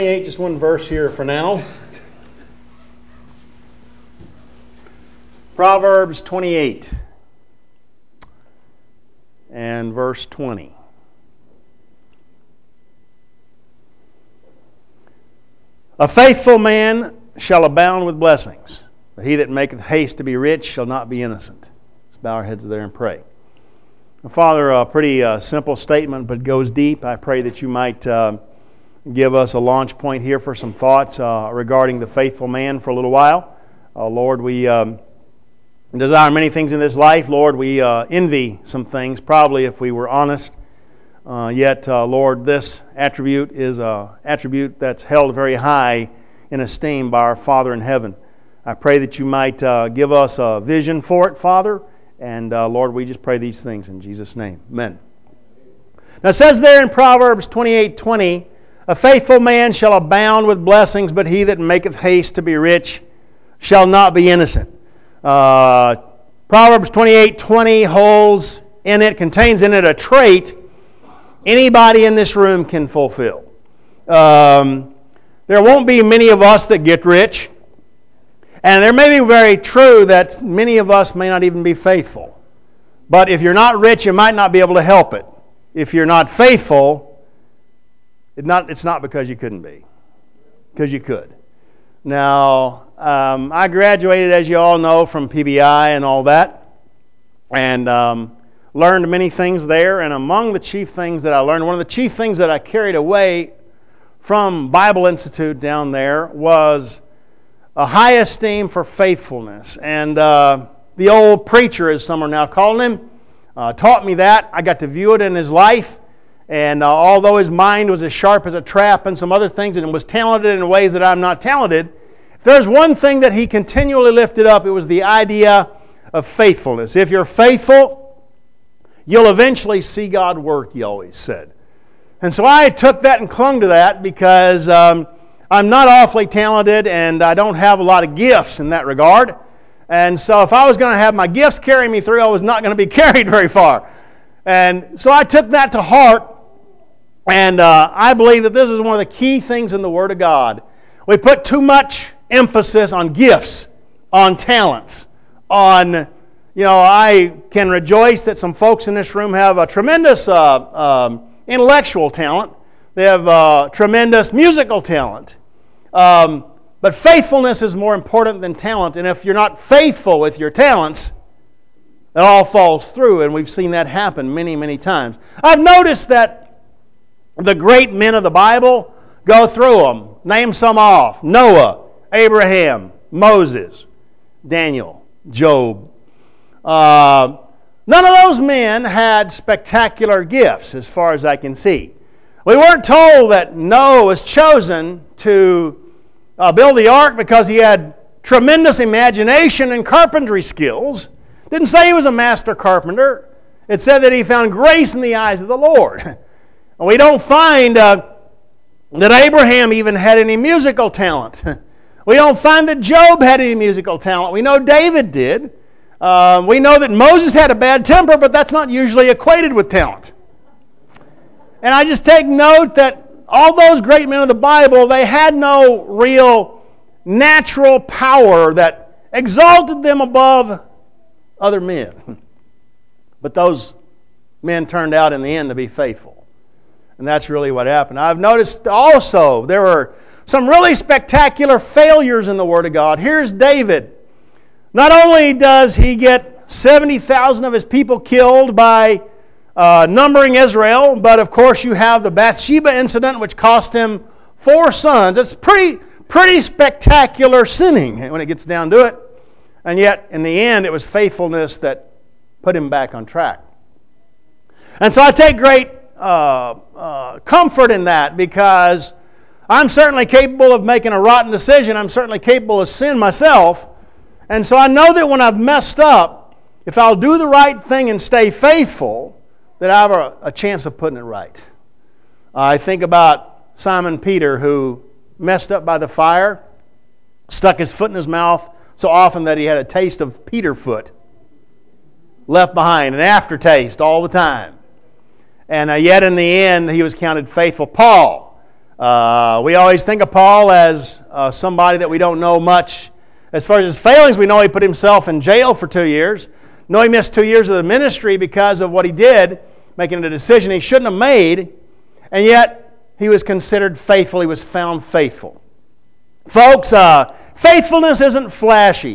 Just one verse here for now. Proverbs 28 and verse 20. A faithful man shall abound with blessings, but he that maketh haste to be rich shall not be innocent. Let's bow our heads there and pray. Father, a pretty simple statement, but goes deep. I pray that you might give us a launch point here for some thoughts regarding the faithful man for a little while. Lord, we desire many things in this life. Lord, we envy some things, probably if we were honest. Yet, Lord, this attribute is an attribute that's held very high in esteem by our Father in heaven. I pray that you might give us a vision for it, Father. And Lord, we just pray these things in Jesus' name. Amen. Now it says there in Proverbs 28:20, a faithful man shall abound with blessings, but he that maketh haste to be rich shall not be innocent. Proverbs 28:20 contains in it a trait anybody in this room can fulfill. There won't be many of us that get rich. And there may be very true that many of us may not even be faithful. But if you're not rich, you might not be able to help it. If you're not faithful, it's not because you couldn't be. Because you could. Now, I graduated, as you all know, from PBI and all that. And learned many things there. And among the chief things that I learned, one of the chief things that I carried away from Bible Institute down there was a high esteem for faithfulness. And the old preacher, as some are now calling him, taught me that. I got to view it in his life. And although his mind was as sharp as a trap and some other things, and was talented in ways that I'm not talented, if there's one thing that he continually lifted up, it was the idea of faithfulness. If you're faithful, you'll eventually see God work, he always said. And so I took that and clung to that because I'm not awfully talented and I don't have a lot of gifts in that regard. And so if I was going to have my gifts carry me through, I was not going to be carried very far. And so I took that to heart. And I believe that this is one of the key things in the Word of God. We put too much emphasis on gifts, on talents, on, I can rejoice that some folks in this room have a tremendous intellectual talent. They have tremendous musical talent. But faithfulness is more important than talent. And if you're not faithful with your talents, it all falls through. And we've seen that happen many, many times. I've noticed that the great men of the Bible, go through them. Name some off. Noah, Abraham, Moses, Daniel, Job. None of those men had spectacular gifts as far as I can see. We weren't told that Noah was chosen to build the ark because he had tremendous imagination and carpentry skills. It didn't say he was a master carpenter. It said that he found grace in the eyes of the Lord. We don't find that Abraham even had any musical talent. We don't find that Job had any musical talent. We know David did. We know that Moses had a bad temper, but that's not usually equated with talent. And I just take note that all those great men of the Bible, they had no real natural power that exalted them above other men. But those men turned out in the end to be faithful. And that's really what happened. I've noticed also there were some really spectacular failures in the Word of God. Here's David. Not only does he get 70,000 of his people killed by numbering Israel, but of course you have the Bathsheba incident, which cost him 4 sons. It's pretty spectacular sinning when it gets down to it. And yet, in the end, it was faithfulness that put him back on track. And so I take great comfort in that, because I'm certainly capable of making a rotten decision. I'm certainly capable of sin myself. And so I know that when I've messed up, if I'll do the right thing and stay faithful, that I have a chance of putting it right. I think about Simon Peter, who messed up by the fire, stuck his foot in his mouth so often that he had a taste of Peter foot left behind, an aftertaste all the time. And yet in the end, he was counted faithful. Paul, We always think of Paul as somebody that we don't know much. As far as his failings, we know he put himself in jail for 2 years. Know he missed 2 years of the ministry because of what he did, making a decision he shouldn't have made, and yet he was considered faithful. He was found faithful. Folks, faithfulness isn't flashy.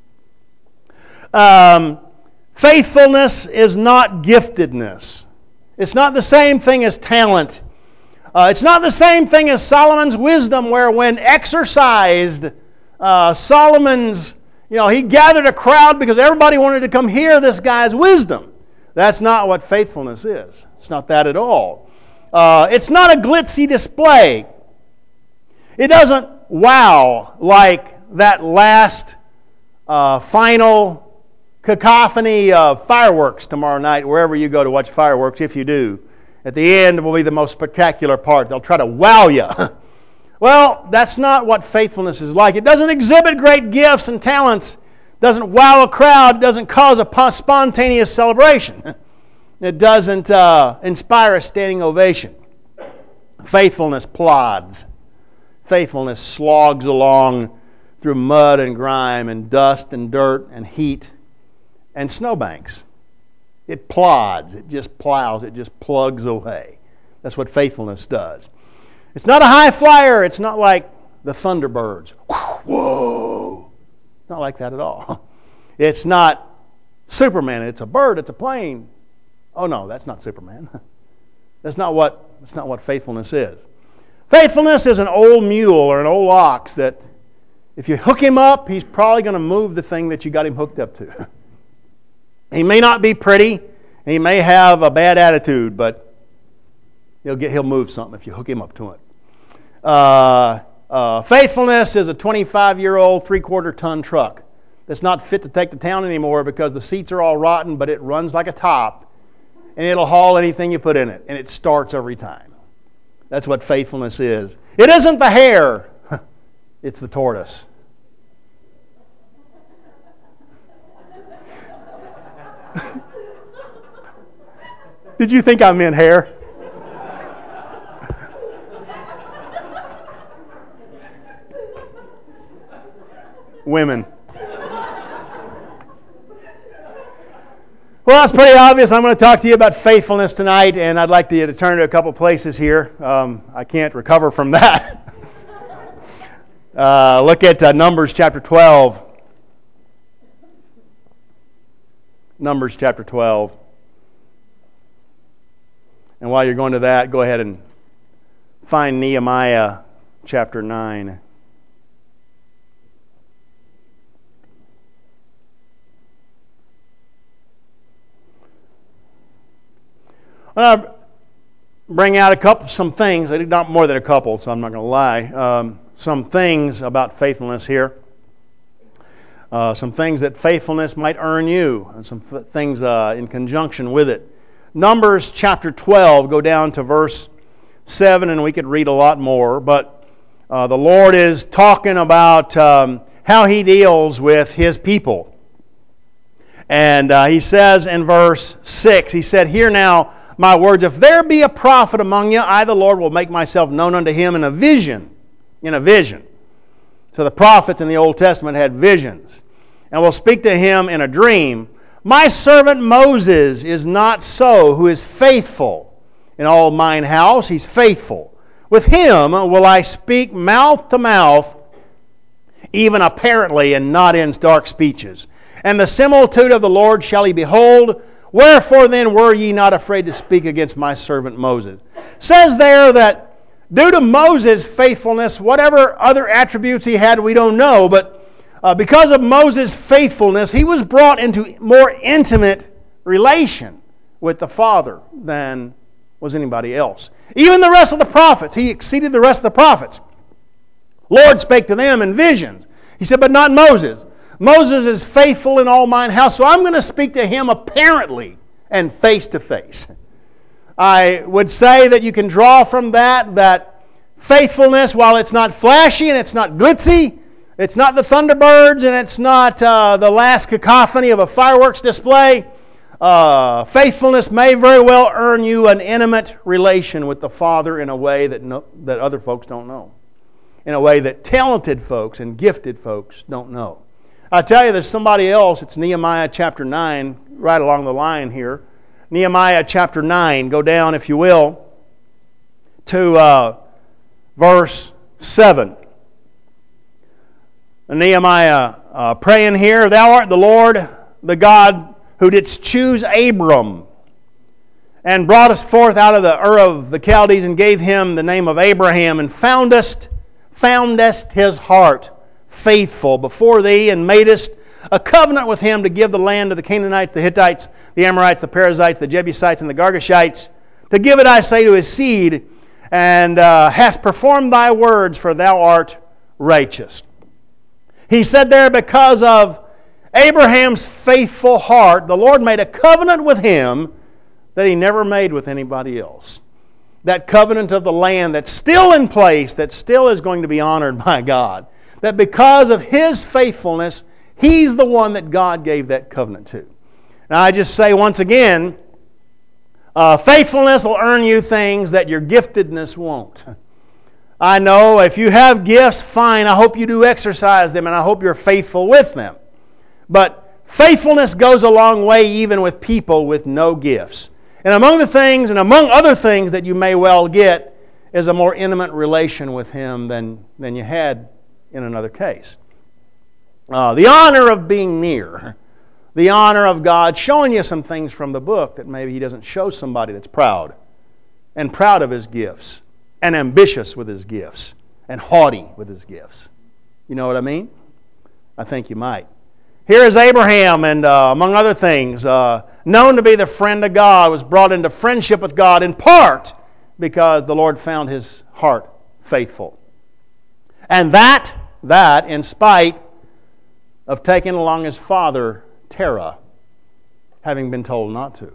Faithfulness is not giftedness. It's not the same thing as talent. It's not the same thing as Solomon's wisdom, where when exercised, Solomon's, he gathered a crowd because everybody wanted to come hear this guy's wisdom. That's not what faithfulness is. It's not that at all. It's not a glitzy display. It doesn't wow like that last final cacophony of fireworks tomorrow night, wherever you go to watch fireworks, if you do. At the end will be the most spectacular part. They'll try to wow you. Well, that's not what faithfulness is like. It doesn't exhibit great gifts and talents. It doesn't wow a crowd. It doesn't cause a spontaneous celebration. It doesn't inspire a standing ovation. Faithfulness plods. Faithfulness slogs along through mud and grime and dust and dirt and heat and snowbanks. It plods. It just plows. It just plugs away. That's what faithfulness does. It's not a high flyer. It's not like the Thunderbirds. Whoa! It's not like that at all. It's not Superman. It's a bird. It's a plane. Oh no, that's not Superman. That's not what faithfulness is. Faithfulness is an old mule or an old ox that if you hook him up, he's probably going to move the thing that you got him hooked up to. He may not be pretty, and he may have a bad attitude, but he'll move something if you hook him up to it. Faithfulness is a 25-year-old, 3/4-ton truck that's not fit to take to town anymore because the seats are all rotten, but it runs like a top, and it'll haul anything you put in it, and it starts every time. That's what faithfulness is. It isn't the hare, it's the tortoise. Did you think I meant hair? Women. Well, it's pretty obvious. I'm going to talk to you about faithfulness tonight, and I'd like you to turn to a couple places here. I can't recover from that. Look at Numbers chapter 12. Numbers chapter 12. And while you're going to that, go ahead and find Nehemiah chapter 9. I'll bring out some things. I did not more than a couple, so I'm not going to lie. Some things about faithfulness here. Some things that faithfulness might earn you, and some things in conjunction with it. Numbers chapter 12, go down to verse 7, and we could read a lot more, but the Lord is talking about how He deals with His people. And He says in verse 6, He said, "Hear now my words, if there be a prophet among you, I the Lord will make myself known unto him in a vision." In a vision. So the prophets in the Old Testament had visions. "And will speak to him in a dream. My servant Moses is not so, who is faithful in all mine house. He's faithful. With him will I speak mouth to mouth, even apparently, and not in dark speeches. And the similitude of the Lord shall he behold. Wherefore then were ye not afraid to speak against my servant Moses?" Says there that due to Moses' faithfulness, whatever other attributes he had, we don't know, but because of Moses' faithfulness, he was brought into more intimate relation with the Father than was anybody else. Even the rest of the prophets, he exceeded the rest of the prophets. Lord spake to them in visions. He said, but not Moses. Moses is faithful in all mine house, so I'm going to speak to him apparently and face to face. I would say that you can draw from that faithfulness, while it's not flashy and it's not glitzy, it's not the Thunderbirds and it's not the last cacophony of a fireworks display, faithfulness may very well earn you an intimate relation with the Father in a way that other folks don't know. In a way that talented folks and gifted folks don't know. I tell you, there's somebody else. It's Nehemiah chapter 9, right along the line here. Nehemiah chapter 9, go down, if you will, to verse 7. Nehemiah praying here, Thou art the Lord, the God who didst choose Abram, and brought us forth out of the Ur of the Chaldees, and gave him the name of Abraham, and foundest his heart faithful before thee, and madest a covenant with him to give the land to the Canaanites, the Hittites, the Amorites, the Perizzites, the Jebusites, and the Girgashites, to give it, I say, to his seed, and hast performed thy words, for thou art righteous. He said there, because of Abraham's faithful heart, the Lord made a covenant with him that He never made with anybody else. That covenant of the land that's still in place, that still is going to be honored by God. That because of his faithfulness, he's the one that God gave that covenant to. Now I just say once again, faithfulness will earn you things that your giftedness won't. I know if you have gifts, fine, I hope you do exercise them and I hope you're faithful with them. But faithfulness goes a long way even with people with no gifts. And among other things that you may well get is a more intimate relation with Him than you had in another case. The honor of being near. The honor of God showing you some things from the book that maybe He doesn't show somebody that's proud. And proud of his gifts. And ambitious with his gifts. And haughty with his gifts. You know what I mean? I think you might. Here is Abraham, and among other things, known to be the friend of God, was brought into friendship with God in part because the Lord found his heart faithful. And that in spite of taking along his father, Terah, having been told not to.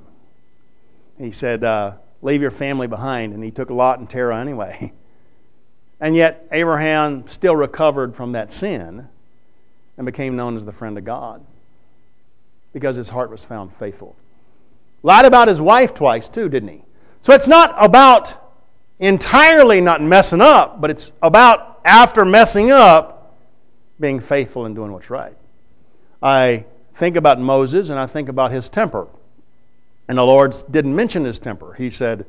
He said, leave your family behind, and he took Lot and Terah anyway. And yet Abraham still recovered from that sin and became known as the friend of God because his heart was found faithful. Lied about his wife twice too, didn't he? So it's not about entirely not messing up, but it's about after messing up, being faithful and doing what's right. I think about Moses and I think about his temper. And the Lord didn't mention his temper. He said,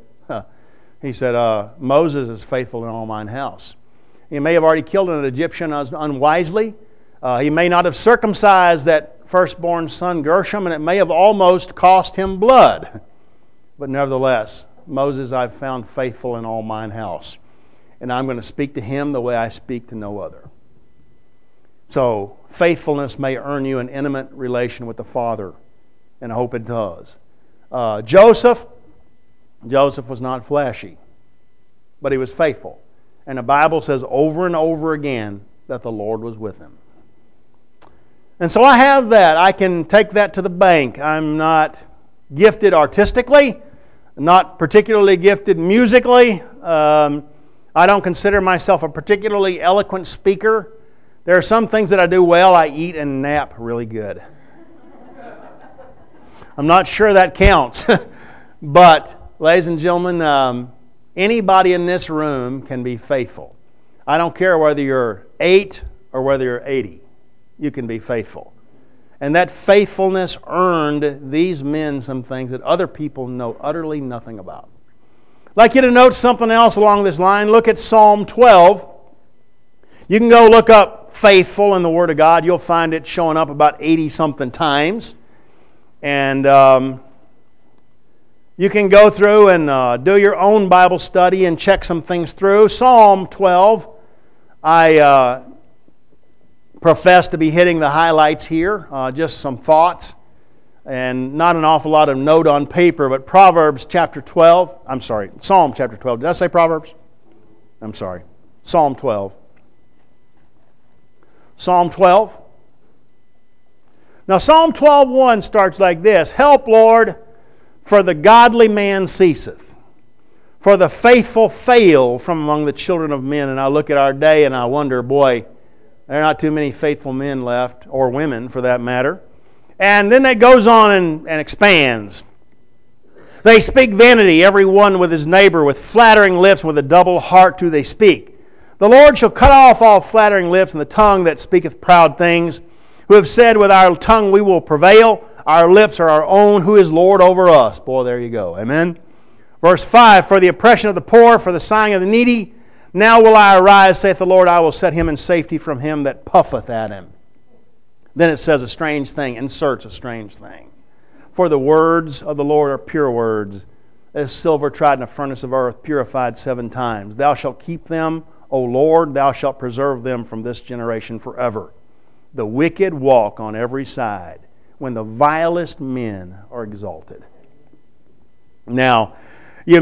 Moses is faithful in all mine house. He may have already killed an Egyptian unwisely. He may not have circumcised that firstborn son Gershom, and it may have almost cost him blood. But nevertheless, Moses I've found faithful in all mine house. And I'm going to speak to him the way I speak to no other. So, faithfulness may earn you an intimate relation with the Father, and I hope it does. Joseph was not flashy, but he was faithful. And the Bible says over and over again that the Lord was with him. And so I have that. I can take that to the bank. I'm not gifted artistically, not particularly gifted musically. I don't consider myself a particularly eloquent speaker. There are some things that I do well. I eat and nap really good. I'm not sure that counts. But, ladies and gentlemen, anybody in this room can be faithful. I don't care whether you're 8 or whether you're 80. You can be faithful. And that faithfulness earned these men some things that other people know utterly nothing about. I'd like you to note something else along this line. Look at Psalm 12. You can go look up faithful in the Word of God. You'll find it showing up about 80-something times. And you can go through and do your own Bible study and check some things through. Psalm 12, I profess to be hitting the highlights here, just some thoughts, and not an awful lot of note on paper, but Psalm chapter 12. Did I say Proverbs? I'm sorry. Psalm 12. Psalm 12. Now, Psalm 12:1 starts like this. Help, Lord, for the godly man ceaseth, for the faithful fail from among the children of men. And I look at our day and I wonder, boy, there are not too many faithful men left, or women for that matter. And then it goes on and expands. They speak vanity, every one with his neighbor, with flattering lips, with a double heart do they speak. The Lord shall cut off all flattering lips, and the tongue that speaketh proud things, who have said, with our tongue we will prevail, our lips are our own, who is Lord over us. Boy, there you go. Amen. Verse 5, for the oppression of the poor, for the sighing of the needy, now will I arise, saith the Lord, I will set him in safety from him that puffeth at him. Then it says a strange thing, inserts a strange thing. For the words of the Lord are pure words, as silver tried in a furnace of earth, purified 7 times. Thou shalt keep them, O Lord, thou shalt preserve them from this generation forever. The wicked walk on every side, when the vilest men are exalted. Now, you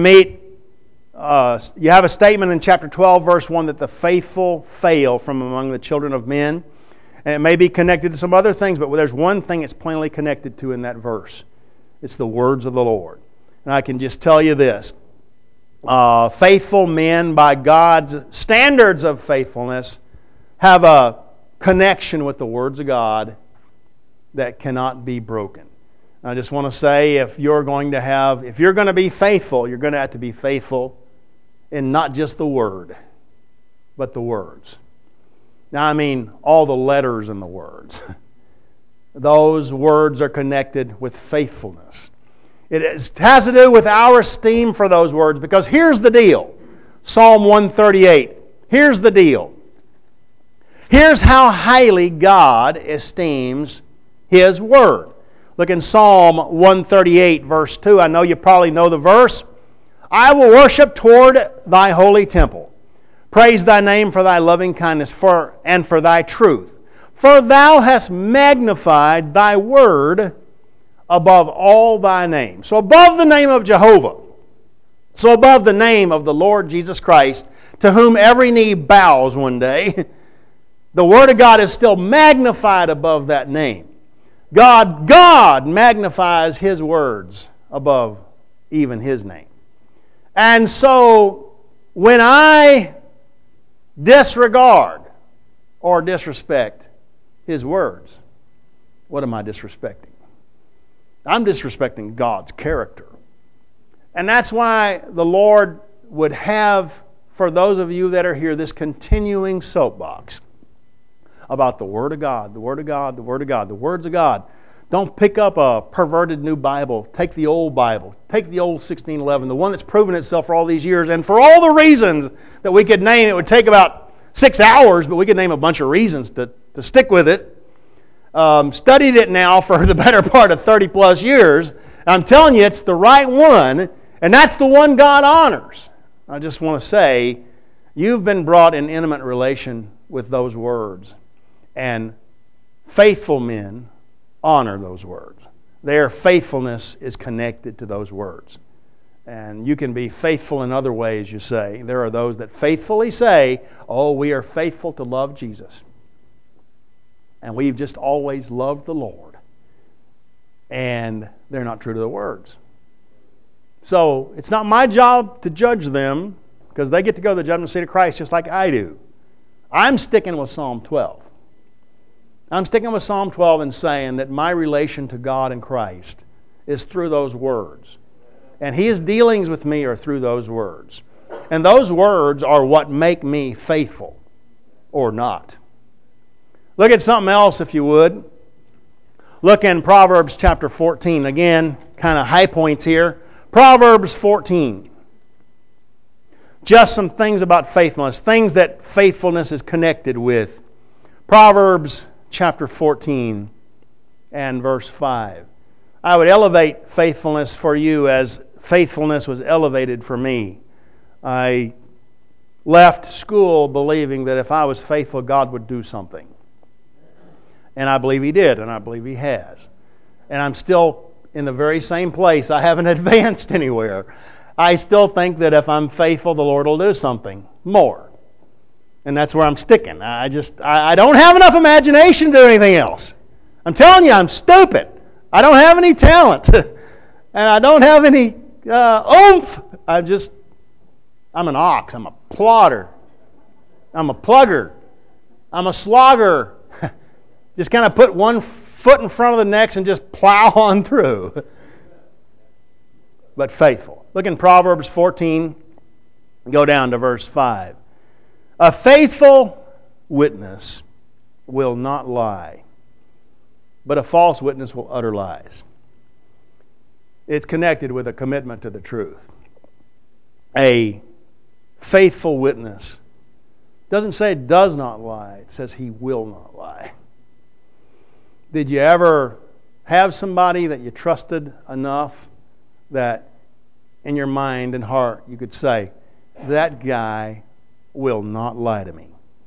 have a statement in chapter 12, verse 1, that the faithful fail from among the children of men. And it may be connected to some other things, but there's one thing it's plainly connected to in that verse. It's the words of the Lord. And I can just tell you this. Faithful men, by God's standards of faithfulness, have a connection with the words of God that cannot be broken. I just want to say, if you're going to be faithful, you're going to have to be faithful in not just the Word, but the words. Now, I mean all the letters in the words. Those words are connected with faithfulness. It has to do with our esteem for those words, because here's the deal. Psalm 138. Here's the deal. Here's how highly God esteems His Word. Look in Psalm 138, verse 2. I know you probably know the verse. I will worship toward thy holy temple. Praise thy name for thy loving kindness and for thy truth. For thou hast magnified thy word above all thy name. So above the name of Jehovah, so above the name of the Lord Jesus Christ, to whom every knee bows one day, the Word of God is still magnified above that name. God magnifies His words above even His name. And so when I disregard or disrespect His words, what am I disrespecting? I'm disrespecting God's character. And that's why the Lord would have, for those of you that are here, this continuing soapbox about the Word of God, the Word of God, the Word of God, the words of God. Don't pick up a perverted new Bible. Take the old Bible. Take the old 1611, the one that's proven itself for all these years. And for all the reasons that we could name, it would take about 6 hours, but we could name a bunch of reasons to stick with it. Studied it now for the better part of 30 plus years. I'm telling you, it's the right one, and that's the one God honors. I just want to say, you've been brought in intimate relation with those words. And faithful men honor those words. Their faithfulness is connected to those words. And you can be faithful in other ways, you say. There are those that faithfully say, oh, we are faithful to love Jesus. And we've just always loved the Lord. And they're not true to the words. So it's not my job to judge them, because they get to go to the judgment seat of Christ just like I do. I'm sticking with Psalm 12. I'm sticking with Psalm 12 and saying that my relation to God and Christ is through those words. And His dealings with me are through those words. And those words are what make me faithful or not. Look at something else, if you would. Look in Proverbs chapter 14. Again, kind of high points here. Proverbs 14. Just some things about faithfulness. Things that faithfulness is connected with. Proverbs chapter 14 and verse 5. I would elevate faithfulness for you as faithfulness was elevated for me. I left school believing that if I was faithful, God would do something. And I believe He did, and I believe He has. And I'm still in the very same place. I haven't advanced anywhere. I still think that if I'm faithful, the Lord will do something more. And that's where I'm sticking. I don't have enough imagination to do anything else. I'm telling you, I'm stupid. I don't have any talent. And I don't have any oomph. I'm an ox. I'm a plodder. I'm a plugger. I'm a slogger. Just kind of put one foot in front of the next and just plow on through. But faithful. Look in Proverbs 14, go down to verse 5. A faithful witness will not lie, but a false witness will utter lies. It's connected with a commitment to the truth. A faithful witness doesn't say it does not lie, it says he will not lie. Did you ever have somebody that you trusted enough that in your mind and heart you could say, that guy will not lie to me?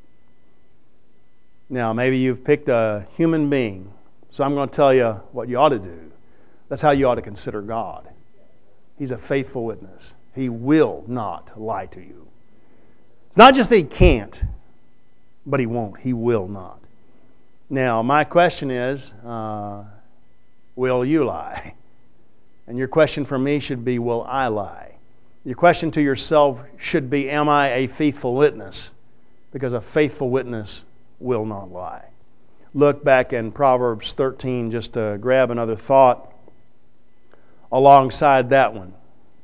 Now, maybe you've picked a human being, so I'm going to tell you what you ought to do. That's how you ought to consider God. He's a faithful witness. He will not lie to you. It's not just that He can't, but He won't. He will not. Now, my question is, will you lie? And your question for me should be, will I lie? Your question to yourself should be, am I a faithful witness? Because a faithful witness will not lie. Look back in Proverbs 13 just to grab another thought alongside that one.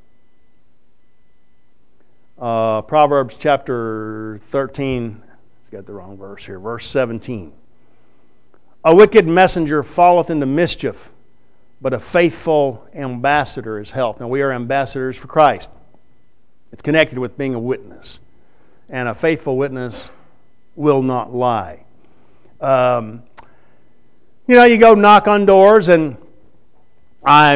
Proverbs chapter 13, I've got the wrong verse here, verse 17. A wicked messenger falleth into mischief, but a faithful ambassador is health. Now we are ambassadors for Christ. It's connected with being a witness. And a faithful witness will not lie. You go knock on doors, and I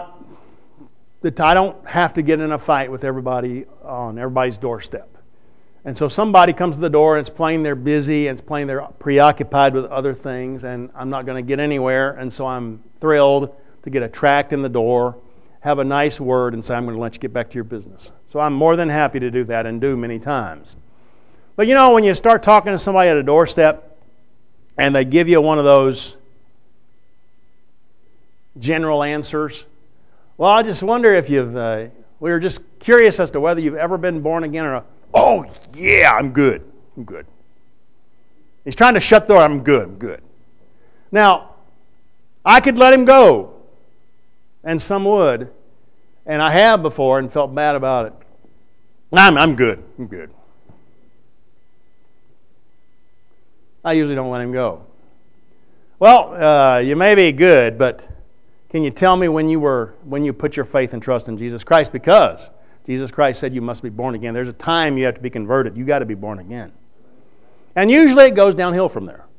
don't have to get in a fight with everybody on everybody's doorstep. And so somebody comes to the door and it's plain they're busy and it's plain they're preoccupied with other things, and I'm not going to get anywhere, and so I'm thrilled to get a tract in the door, have a nice word, and say, I'm going to let you get back to your business. So I'm more than happy to do that, and do many times. But when you start talking to somebody at a doorstep and they give you one of those general answers, well, I just wonder if we were just curious as to whether you've ever been born again or, oh, yeah, I'm good. He's trying to shut the door. I'm good. Now, I could let him go, and some would, and I have before and felt bad about it. I'm good. I usually don't let him go. Well, you may be good, but can you tell me when you put your faith and trust in Jesus Christ? Because Jesus Christ said you must be born again. There's a time you have to be converted. You got to be born again. And usually it goes downhill from there.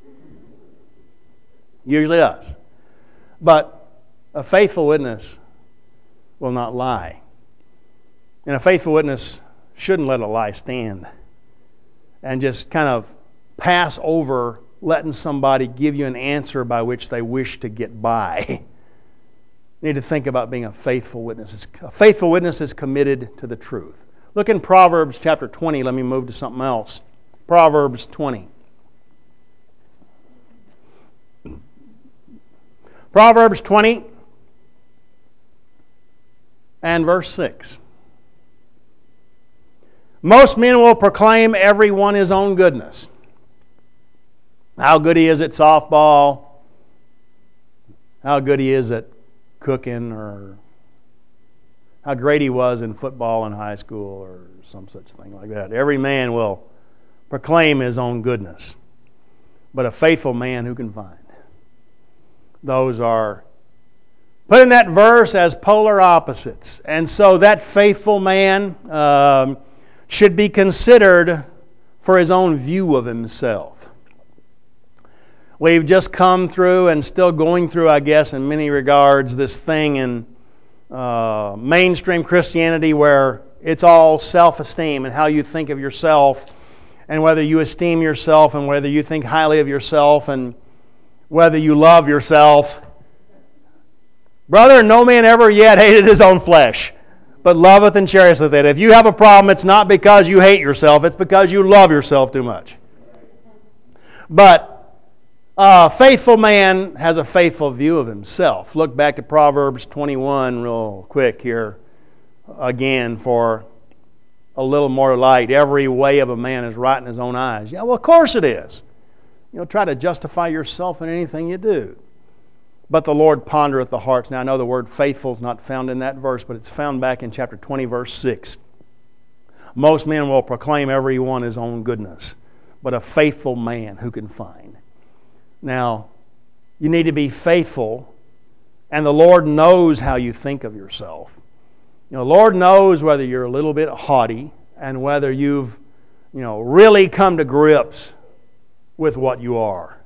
Usually does. But a faithful witness will not lie. And a faithful witness shouldn't let a lie stand and just kind of pass over letting somebody give you an answer by which they wish to get by. You need to think about being a faithful witness. A faithful witness is committed to the truth. Look in Proverbs chapter 20. Let me move to something else. Proverbs 20. Proverbs 20 and verse 6. Most men will proclaim every one his own goodness. How good he is at softball, how good he is at cooking, or how great he was in football in high school, or some such thing like that. Every man will proclaim his own goodness. But a faithful man who can find? Those are put in that verse as polar opposites. And so that faithful man should be considered for his own view of himself. We've just come through and still going through, I guess, in many regards, this thing in mainstream Christianity where it's all self-esteem and how you think of yourself, and whether you esteem yourself, and whether you think highly of yourself, and whether you love yourself. Brother, no man ever yet hated his own flesh, but loveth and cherisheth it. If you have a problem, it's not because you hate yourself, it's because you love yourself too much. But a faithful man has a faithful view of himself. Look back to Proverbs 21 real quick here again for a little more light. Every way of a man is right in his own eyes. Yeah, well, of course it is. Try to justify yourself in anything you do. but the Lord pondereth the hearts. Now I know the word faithful is not found in that verse, but it's found back in chapter 20, verse 6. Most men will proclaim every one his own goodness, but a faithful man who can find. Now, you need to be faithful, and the Lord knows how you think of yourself. The Lord knows whether you're a little bit haughty and whether you've really come to grips with what you are.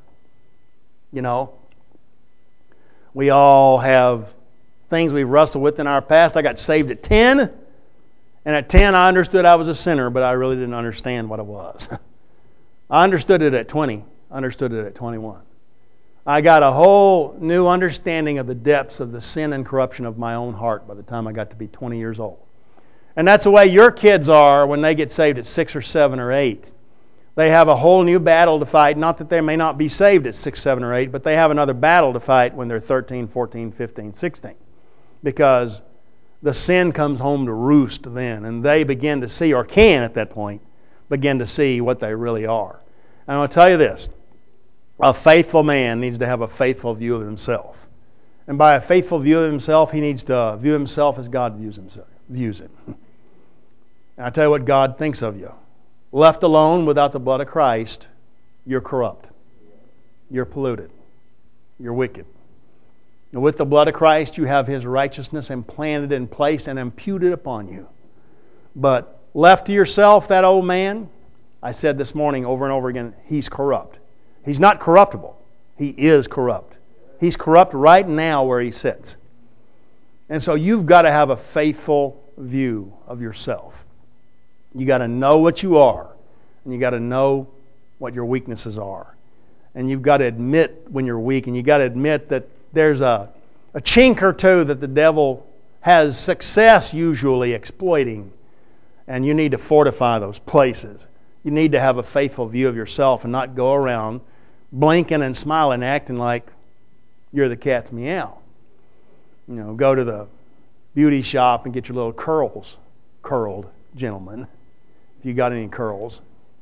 We all have things we've wrestled with in our past. I got saved at 10, and at 10 I understood I was a sinner, but I really didn't understand what it was. I understood it at 20. I understood it at 21. I got a whole new understanding of the depths of the sin and corruption of my own heart by the time I got to be 20 years old. And that's the way your kids are when they get saved at 6 or 7 or 8. They have a whole new battle to fight. Not that they may not be saved at 6, 7, or 8, but they have another battle to fight when they're 13, 14, 15, 16. Because the sin comes home to roost then, and they begin to see, or can at that point, begin to see what they really are. And I'll tell you this, a faithful man needs to have a faithful view of himself. And by a faithful view of himself, he needs to view himself as God views him. And I tell you what God thinks of you. Left alone without the blood of Christ, you're corrupt. You're polluted. You're wicked. And with the blood of Christ, you have His righteousness implanted in place and imputed upon you. But left to yourself, that old man, I said this morning over and over again, he's corrupt. He's not corruptible. He is corrupt. He's corrupt right now where he sits. And so you've got to have a faithful view of yourself. You got to know what you are, and you got to know what your weaknesses are. And you've got to admit when you're weak, and you've got to admit that there's a chink or two that the devil has success usually exploiting, and you need to fortify those places. You need to have a faithful view of yourself and not go around blinking and smiling, acting like you're the cat's meow. Go to the beauty shop and get your little curls curled, gentlemen, if you got any curls.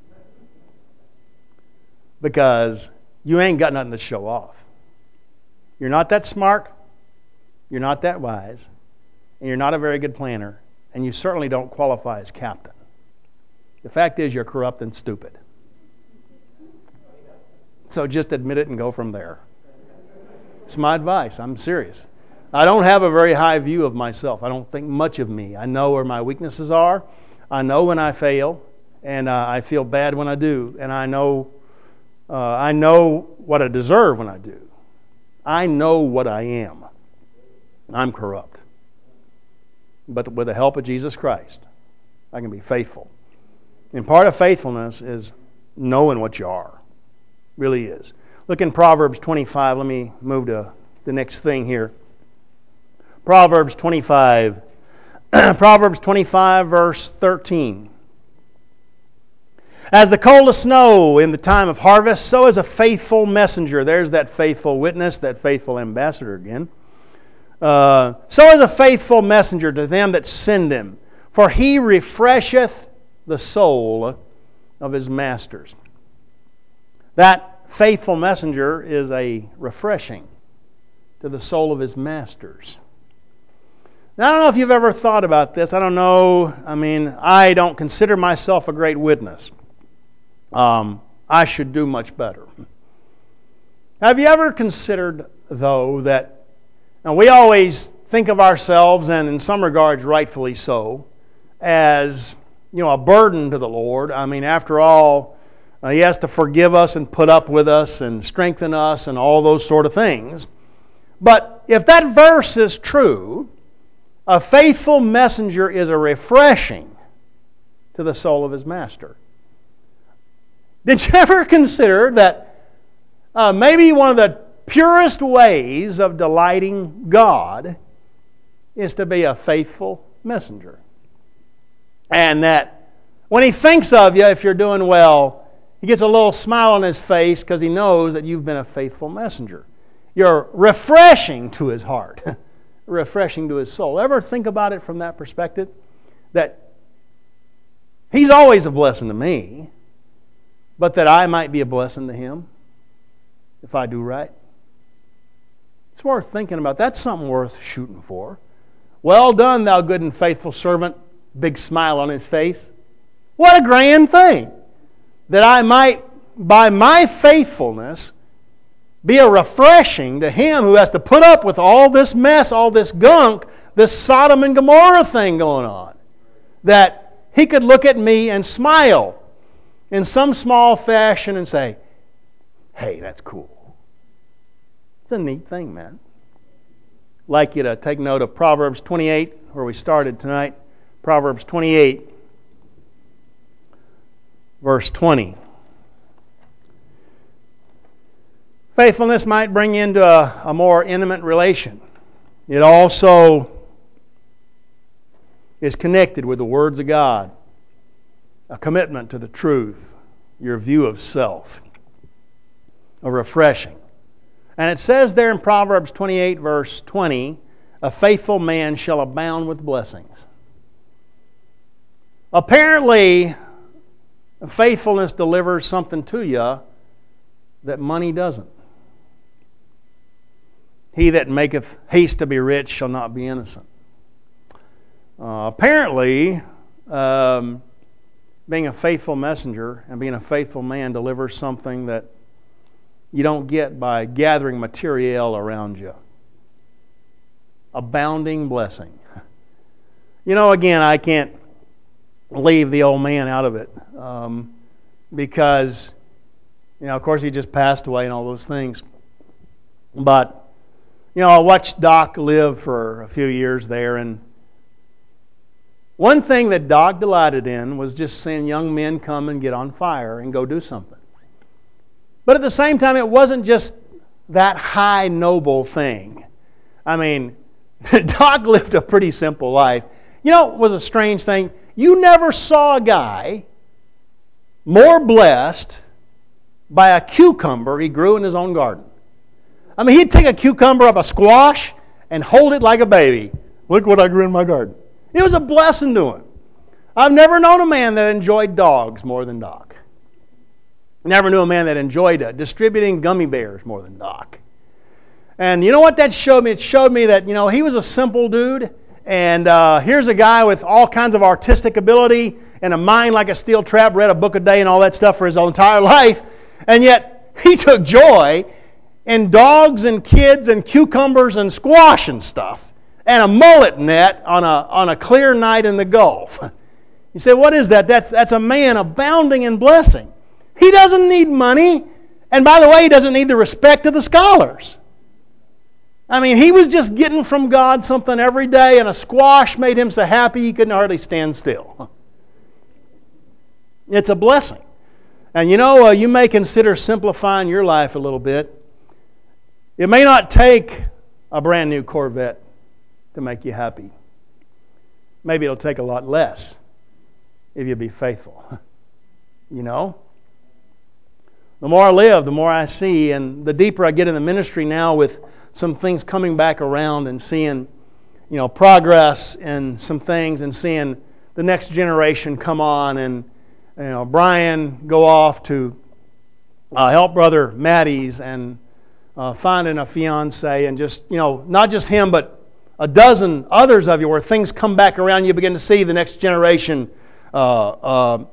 Because you ain't got nothing to show off. You're not that smart, you're not that wise, and you're not a very good planner, and you certainly don't qualify as captain. The fact is you're corrupt and stupid. So just admit it and go from there. It's my advice. I'm serious. I don't have a very high view of myself. I don't think much of me. I know where my weaknesses are. I know when I fail, and I feel bad when I do. And I know what I deserve when I do. I know what I am. I'm corrupt. But with the help of Jesus Christ, I can be faithful. And part of faithfulness is knowing what you are. Really is. Look in Proverbs 25. Let me move to the next thing here. Proverbs 25. Proverbs 25, verse 13. As the coldest snow in the time of harvest, so is a faithful messenger. There's that faithful witness, that faithful ambassador again. So is a faithful messenger to them that send him. For he refresheth the soul of his masters. That faithful messenger is a refreshing to the soul of his masters. Now, I don't know if you've ever thought about this. I don't know. I don't consider myself a great witness. I should do much better. Have you ever considered, though, that we always think of ourselves, and in some regards rightfully so, as a burden to the Lord. After all, He has to forgive us and put up with us and strengthen us and all those sort of things. But if that verse is true, a faithful messenger is a refreshing to the soul of his master. Did you ever consider that maybe one of the purest ways of delighting God is to be a faithful messenger? And that when He thinks of you, if you're doing well, He gets a little smile on His face because He knows that you've been a faithful messenger. You're refreshing to His heart, refreshing to His soul. Ever think about it from that perspective? That He's always a blessing to me, but that I might be a blessing to Him if I do right. It's worth thinking about. That's something worth shooting for. Well done, thou good and faithful servant. Big smile on his face. What a grand thing. That I might, by my faithfulness, be a refreshing to him who has to put up with all this mess, all this gunk, this Sodom and Gomorrah thing going on. That he could look at me and smile in some small fashion and say, hey, that's cool. It's a neat thing, man. I'd like you to take note of Proverbs 28, where we started tonight. Proverbs 28, verse 20. Faithfulness might bring you into a more intimate relation. It also is connected with the words of God. A commitment to the truth. Your view of self. A refreshing. And it says there in Proverbs 28, verse 20, a faithful man shall abound with blessings. Apparently, faithfulness delivers something to you that money doesn't. He that maketh haste to be rich shall not be innocent. Apparently, being a faithful messenger and being a faithful man delivers something that you don't get by gathering material around you. Abounding blessing. You know, again, I can't leave the old man out of it because, you know, of course he just passed away and all those things. But, you know, I watched Doc live for a few years there, and one thing that Doc delighted in was just seeing young men come and get on fire and go do something. But at the same time, it wasn't just that high, noble thing. I mean, Doc lived a pretty simple life. You know, it was a strange thing. You never saw a guy more blessed by a cucumber he grew in his own garden. I mean, he'd take a cucumber up a squash and hold it like a baby. Look what I grew in my garden. It was a blessing to him. I've never known a man that enjoyed dogs more than Doc. Never knew a man that enjoyed distributing gummy bears more than Doc. And you know what that showed me? It showed me that, you know, he was a simple dude. And here's a guy with all kinds of artistic ability and a mind like a steel trap, read a book a day and all that stuff for his entire life. And yet he took joy in dogs and kids and cucumbers and squash and stuff. And a mullet net on a clear night in the Gulf. You say, what is that? That's a man abounding in blessing. He doesn't need money. And by the way, he doesn't need the respect of the scholars. I mean, he was just getting from God something every day, and a squash made him so happy he couldn't hardly stand still. It's a blessing. And you know, you may consider simplifying your life a little bit. It may not take a brand new Corvette to make you happy. Maybe it'll take a lot less if you be faithful. You know? The more I live, the more I see, and the deeper I get in the ministry now with some things coming back around and seeing, you know, progress in some things and seeing the next generation come on and, you know, Brian go off to help Brother Maddie's and finding a fiance and just, you know, not just him but a dozen others of you where things come back around, you begin to see the next generation move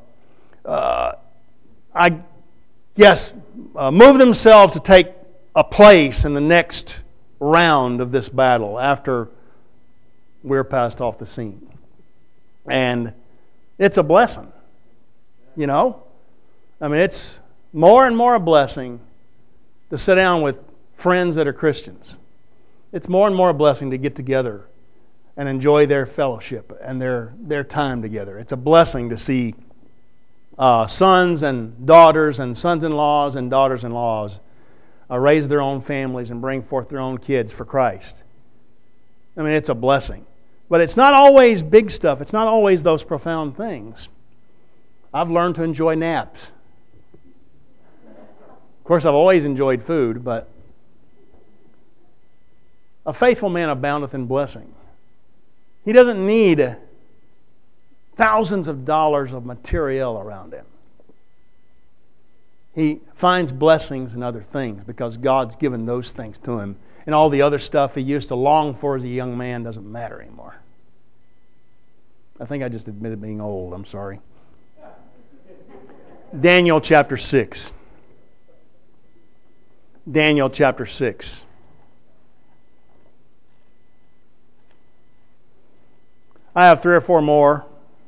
themselves to take a place in the next round of this battle after we're passed off the scene. And it's a blessing, you know. I mean, it's more and more a blessing to sit down with friends that are Christians. It's more and more a blessing to get together and enjoy their fellowship and their time together. It's a blessing to see sons and daughters and sons-in-laws and daughters-in-laws raise their own families and bring forth their own kids for Christ. I mean, it's a blessing. But it's not always big stuff. It's not always those profound things. I've learned to enjoy naps. Of course, I've always enjoyed food, but a faithful man aboundeth in blessing. He doesn't need thousands of dollars of material around him. He finds blessings in other things because God's given those things to him. And all the other stuff he used to long for as a young man doesn't matter anymore. I think I just admitted being old. I'm sorry. Daniel chapter 6. Daniel chapter 6. I have 3 or 4 more.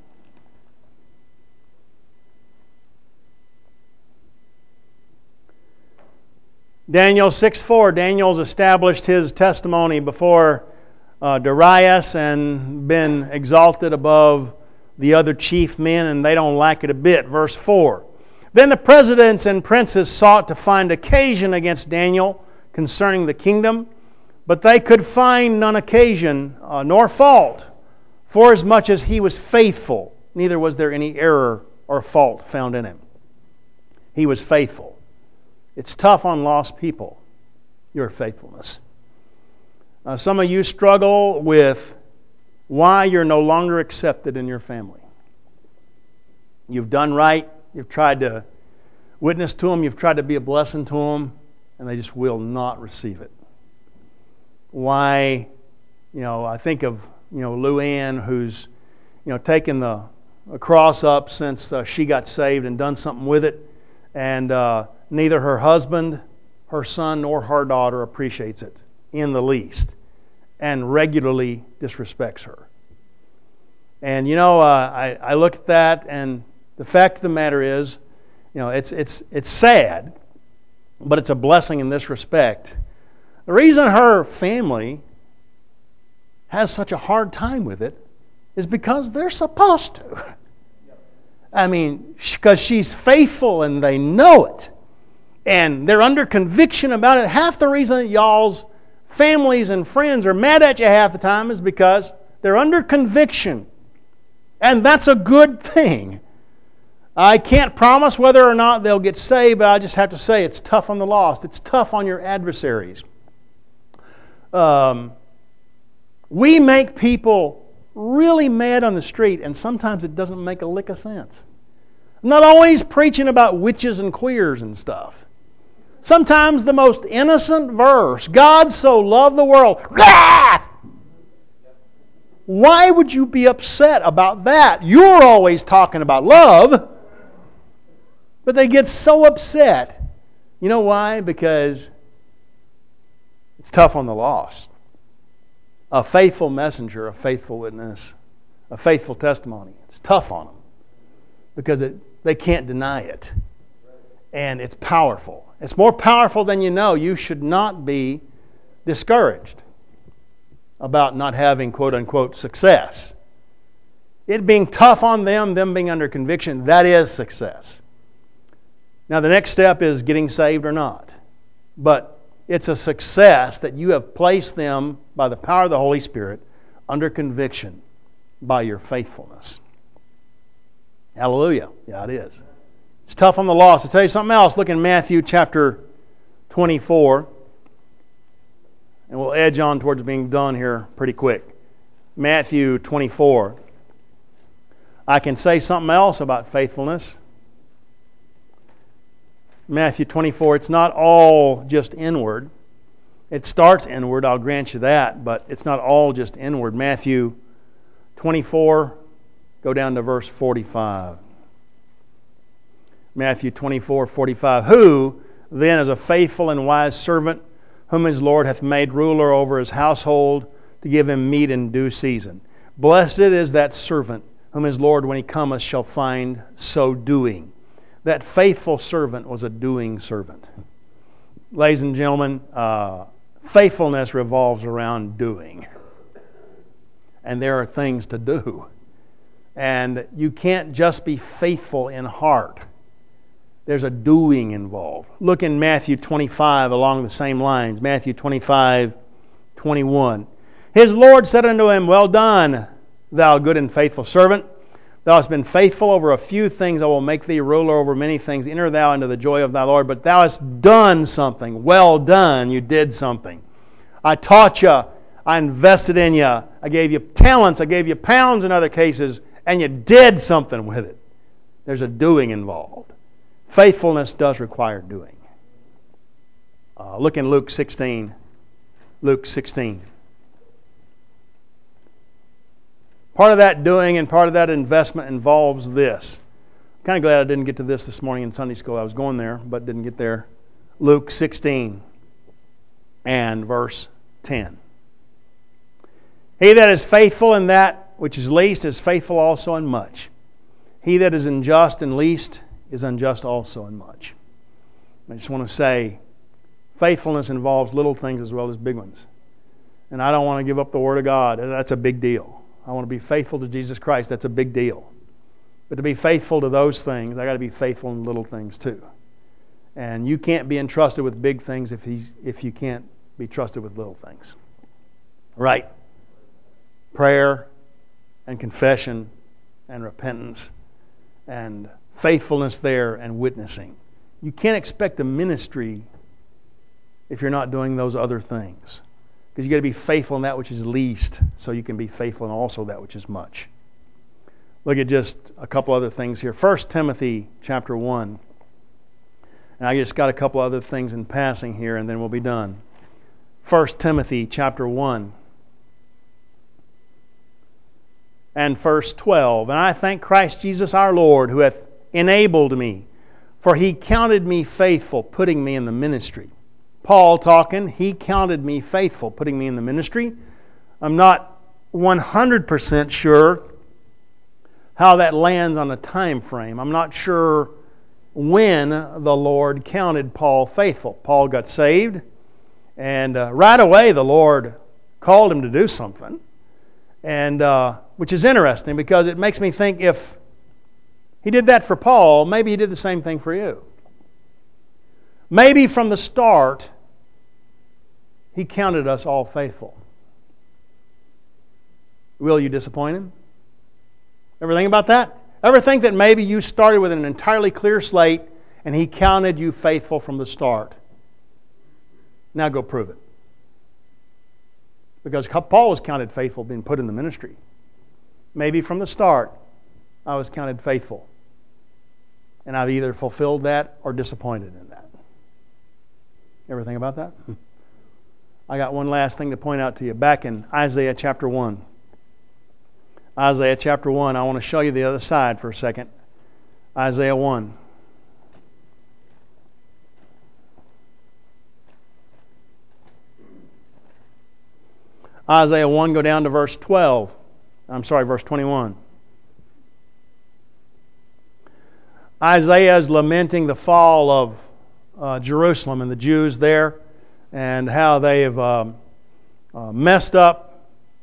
Daniel 6:4. Daniel's established his testimony before Darius and been exalted above the other chief men, and they don't like it a bit. Verse 4. Then the presidents and princes sought to find occasion against Daniel concerning the kingdom, but they could find none occasion nor fault, forasmuch as he was faithful, neither was there any error or fault found in him. He was faithful. It's tough on lost people, your faithfulness. Some of you struggle with why you're no longer accepted in your family. You've done right. You've tried to witness to them. You've tried to be a blessing to them, and they just will not receive it. Why? I think of Lou Ann, who's taken the cross up since she got saved and done something with it, and neither her husband, her son, nor her daughter appreciates it in the least, and regularly disrespects her. And I look at that, and the fact of the matter is, it's sad, but it's a blessing in this respect. The reason her family has such a hard time with it is because they're supposed to. I mean, because she's faithful and they know it. And they're under conviction about it. Half the reason that y'all's families and friends are mad at you half the time is because they're under conviction. And that's a good thing. I can't promise whether or not they'll get saved, but I just have to say it's tough on the lost. It's tough on your adversaries. We make people really mad on the street, and sometimes it doesn't make a lick of sense. I'm not always preaching about witches and queers and stuff. Sometimes the most innocent verse, God so loved the world. Why would you be upset about that? You're always talking about love. But they get so upset. You know why? Because it's tough on the lost. A faithful messenger, a faithful witness, a faithful testimony. It's tough on them because they can't deny it. And it's powerful. It's more powerful than you know. You should not be discouraged about not having quote-unquote success. It being tough on them being under conviction, that is success. Now the next step is getting saved or not. But it's a success that you have placed them by the power of the Holy Spirit under conviction by your faithfulness. Hallelujah. Yeah, it is. It's tough on the lost. I'll tell you something else. Look in Matthew chapter 24. And we'll edge on towards being done here pretty quick. Matthew 24. I can say something else about faithfulness. Matthew 24, it's not all just inward. It starts inward, I'll grant you that, but it's not all just inward. Matthew 24, go down to verse 45. Matthew 24:45. Who then is a faithful and wise servant, whom his Lord hath made ruler over his household, to give him meat in due season? Blessed is that servant, whom his Lord, when he cometh, shall find so doing. That faithful servant was a doing servant. Ladies and gentlemen, faithfulness revolves around doing. And there are things to do. And you can't just be faithful in heart. There's a doing involved. Look in Matthew 25 along the same lines. Matthew 25:21. His Lord said unto him, Well done, thou good and faithful servant. Thou hast been faithful over a few things. I will make thee ruler over many things. Enter thou into the joy of thy Lord. But thou hast done something. Well done. You did something. I taught you. I invested in you. I gave you talents. I gave you pounds in other cases. And you did something with it. There's a doing involved. faithfulness does require doing. Look in Luke 16. Luke 16. Part of that doing and part of that investment involves this. I'm kind of glad I didn't get to this morning in Sunday school. I was going there, but didn't get there. Luke 16 and verse 10. He that is faithful in that which is least is faithful also in much. He that is unjust in least is unjust also in much. I just want to say, faithfulness involves little things as well as big ones. And I don't want to give up the Word of God. That's a big deal. I want to be faithful to Jesus Christ. That's a big deal. But to be faithful to those things, I got to be faithful in little things too. And you can't be entrusted with big things if you can't be trusted with little things. Right? Prayer and confession and repentance and faithfulness there and witnessing. You can't expect a ministry if you're not doing those other things. Because you've got to be faithful in that which is least so you can be faithful in also that which is much. Look at just a couple other things here. 1 Timothy chapter 1. And I just got a couple other things in passing here and then we'll be done. 1 Timothy chapter 1 and verse 12. And I thank Christ Jesus our Lord, who hath enabled me, for He counted me faithful, putting me in the ministry. Paul talking, he counted me faithful, putting me in the ministry. I'm not 100% sure how that lands on a time frame. I'm not sure when the Lord counted Paul faithful. Paul got saved, and right away the Lord called him to do something, and which is interesting because it makes me think if He did that for Paul, maybe He did the same thing for you. Maybe from the start, He counted us all faithful. Will you disappoint Him? Ever think about that? Ever think that maybe you started with an entirely clear slate and He counted you faithful from the start? Now go prove it. Because Paul was counted faithful being put in the ministry. Maybe from the start, I was counted faithful. And I've either fulfilled that or disappointed in that. Ever think about that? I got one last thing to point out to you. Back in Isaiah chapter 1. Isaiah chapter 1. I want to show you the other side for a second. Isaiah 1. Isaiah 1, go down to verse 12. Verse 21. Isaiah is lamenting the fall of Jerusalem and the Jews there, and how they have messed up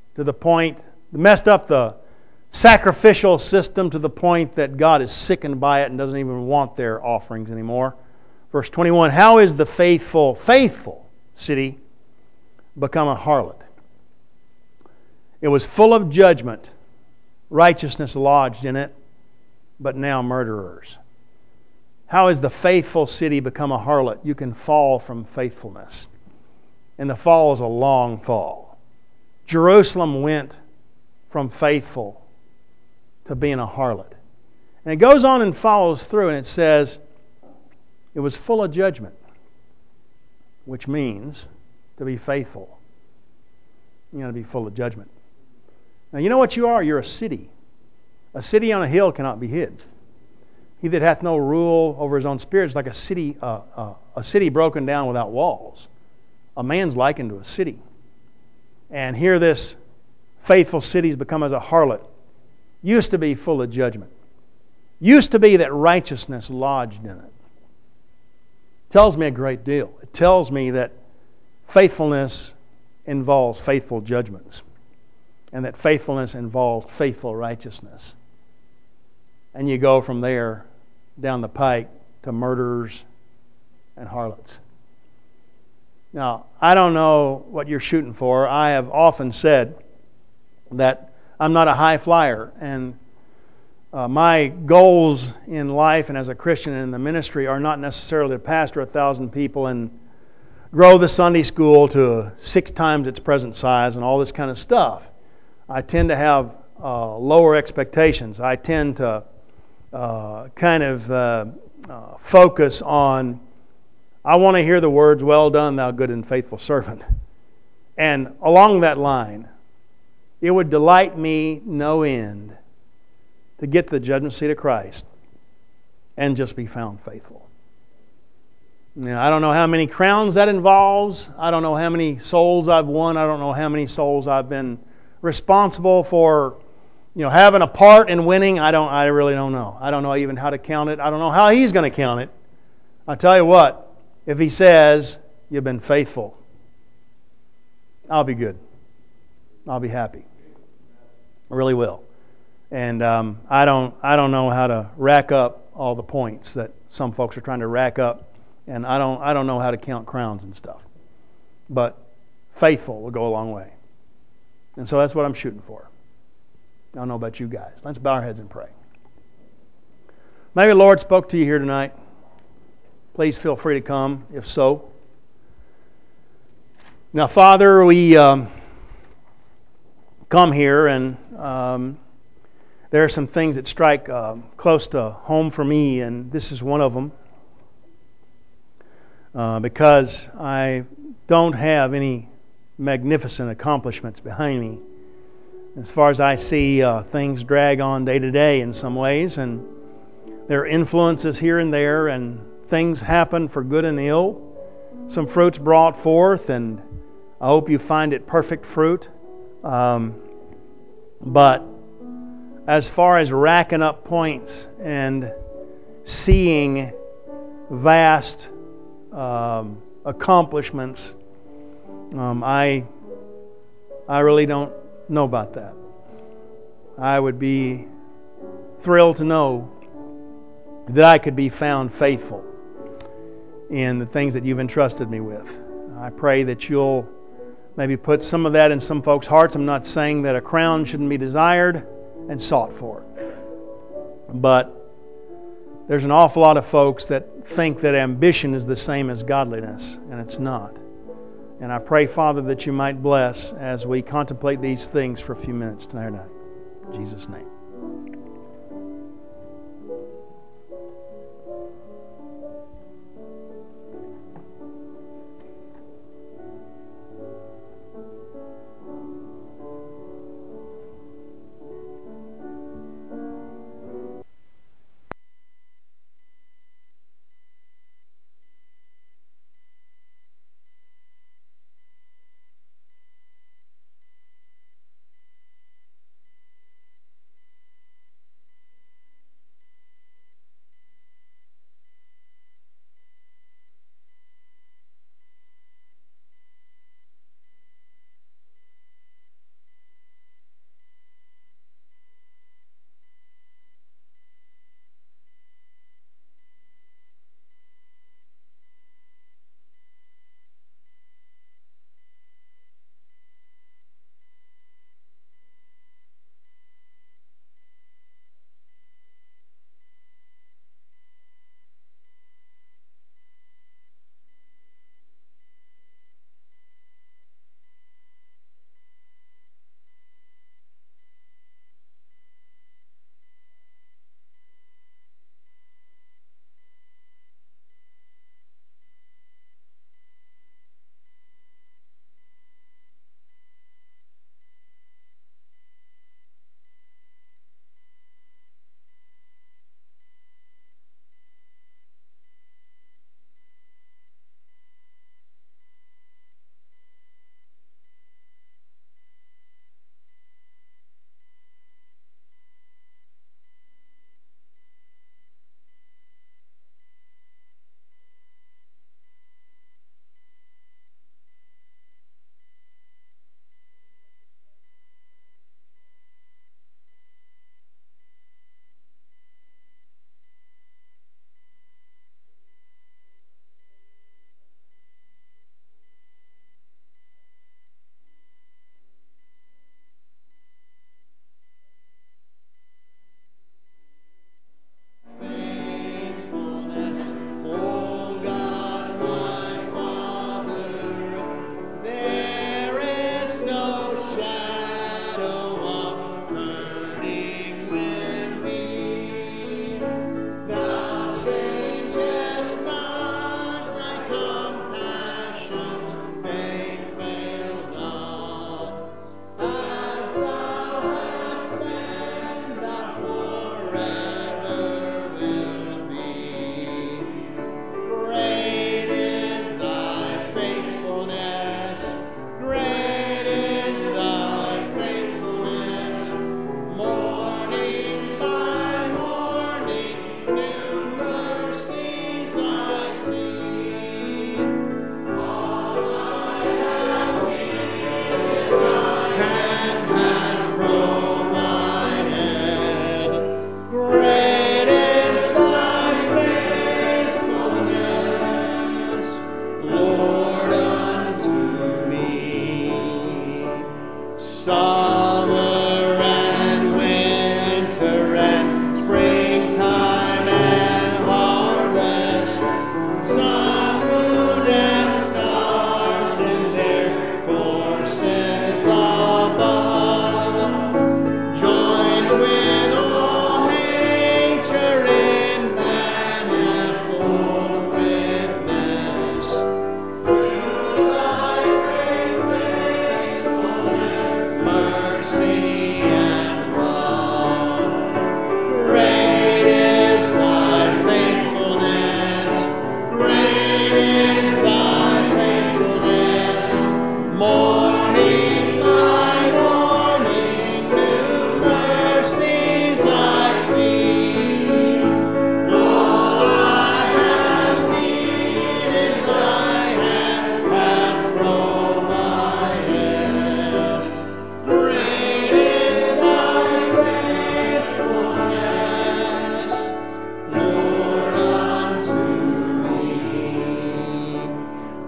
the sacrificial system to the point that God is sickened by it and doesn't even want their offerings anymore. Verse 21, how is the faithful city become a harlot? It was full of judgment, righteousness lodged in it, but now murderers. How is the faithful city become a harlot? You can fall from faithfulness. And the fall is a long fall. Jerusalem went from faithful to being a harlot. And it goes on and follows through, and it says, it was full of judgment, which means to be faithful, you got to be full of judgment. Now, you know what you are? You're a city. A city on a hill cannot be hid. He that hath no rule over his own spirit is like a city broken down without walls. A man's likened to a city. And here this faithful city has become as a harlot. Used to be full of judgment. Used to be that righteousness lodged in it. Tells me a great deal. It tells me that faithfulness involves faithful judgments. And that faithfulness involves faithful righteousness. And you go from there down the pike to murderers and harlots. Now, I don't know what you're shooting for. I have often said that I'm not a high flyer. And my goals in life and as a Christian and in the ministry are not necessarily to pastor 1,000 people and grow the Sunday school to 6 times its present size and all this kind of stuff. I tend to have lower expectations. I tend to focus on, I want to hear the words, "Well done, thou good and faithful servant." And along that line, it would delight me no end to get to the judgment seat of Christ and just be found faithful. Now, I don't know how many crowns that involves. I don't know how many souls I've won. I don't know how many souls I've been responsible for, having a part in winning. I really don't know. I don't know even how to count it. I don't know how He's going to count it. I'll tell you what, if He says, "You've been faithful," I'll be good. I'll be happy. I really will. And I don't know how to rack up all the points that some folks are trying to rack up, and I don't know how to count crowns and stuff. But faithful will go a long way. And so that's what I'm shooting for. I don't know about you guys. Let's bow our heads and pray. Maybe the Lord spoke to you here tonight. Please feel free to come, if so. Now, Father, we come here, and there are some things that strike close to home for me, and this is one of them. Because I don't have any magnificent accomplishments behind me. As far as I see, things drag on day to day in some ways, and there are influences here and there, and things happen for good and ill. Some fruit's brought forth, and I hope you find it perfect fruit. But as far as racking up points and seeing vast accomplishments, I really don't know about that. I would be thrilled to know that I could be found faithful in the things that you've entrusted me with. I pray that you'll maybe put some of that in some folks' hearts. I'm not saying that a crown shouldn't be desired and sought for. But there's an awful lot of folks that think that ambition is the same as godliness, and it's not. And I pray, Father, that you might bless as we contemplate these things for a few minutes tonight. In Jesus' name.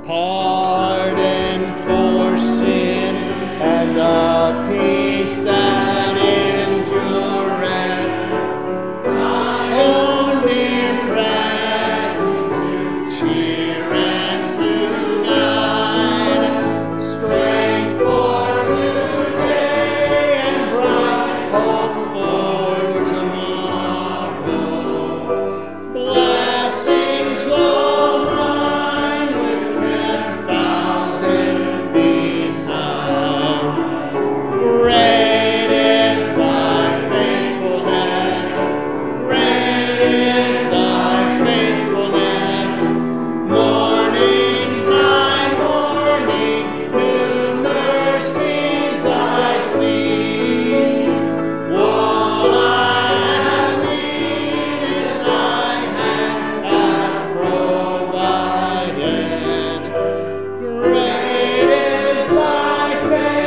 pardon for sin, and the peace that endureth, thy only presence to cheer and to guide, strength for today and bright hope for tomorrow. Blessings all mine with 10,000 beside. Great is thy faithfulness. Great is thy faithfulness. Morning by morning, new mercies I see. What I have needed, thy hand hath provided. Great is thy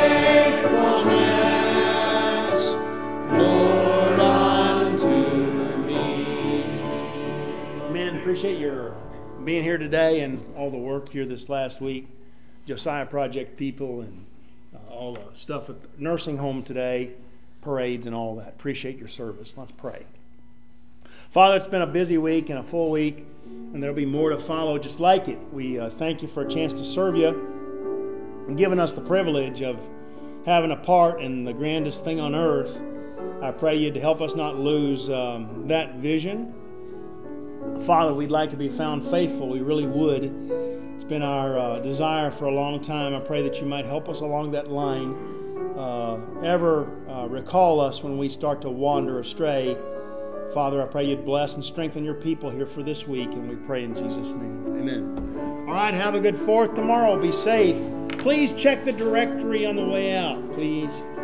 faithfulness, Lord, unto me. Amen. Appreciate your being here today and all the work here this last week. Josiah Project people and all the stuff at the nursing home today, parades and all that. Appreciate your service. Let's pray. Father, it's been a busy week and a full week, and there'll be more to follow just like it. We thank you for a chance to serve you and giving us the privilege of having a part in the grandest thing on earth. I pray you to help us not lose that vision. Father, we'd like to be found faithful. We really would. It's been our desire for a long time. I pray that you might help us along that line. Ever recall us when we start to wander astray. Father, I pray you'd bless and strengthen your people here for this week, and we pray in Jesus' name. Amen. All right, have a good 4th tomorrow. Be safe. Please check the directory on the way out, please.